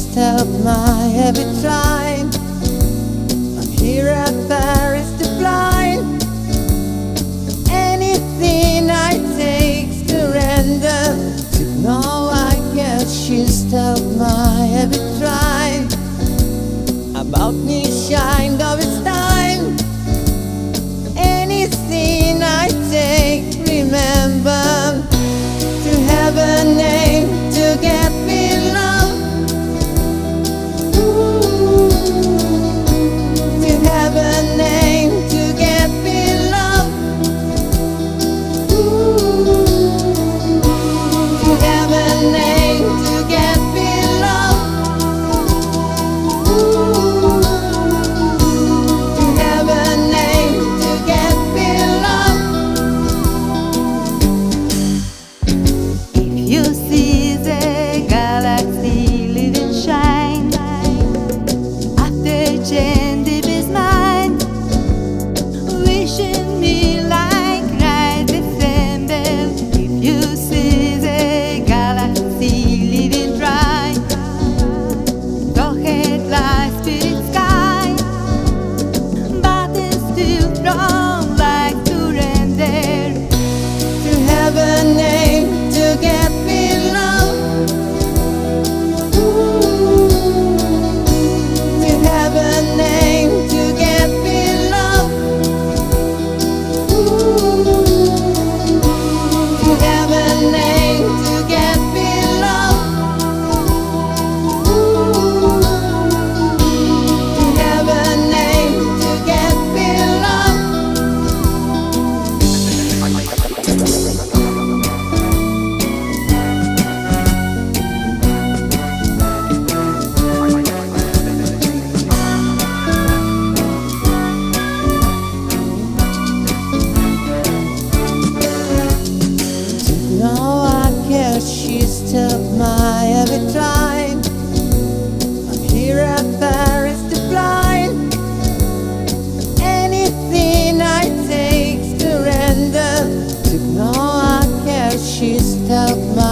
stop my every time. I'm here at Paris to blind. Anything I take to render. To know I guess she stopped my every time. About me shine though it's time. Anything I take, remember to have a name, to get me love. To have a name, to get me love. To have a name, to get me love. To have a name, to get me love. If you see the galaxy live and shine after change deep is mine, wishing me like right December. If you see the galaxy living dry, go ahead like spirit sky, but it's still strong like surrender. To have a name, to get me love. To have a name, to get me love. To have a name, to get me love. To have a name, to get me love. No, I guess she stopped my every time. I'm here at Paris to blind. Anything I take to render. To know I guess she stopped my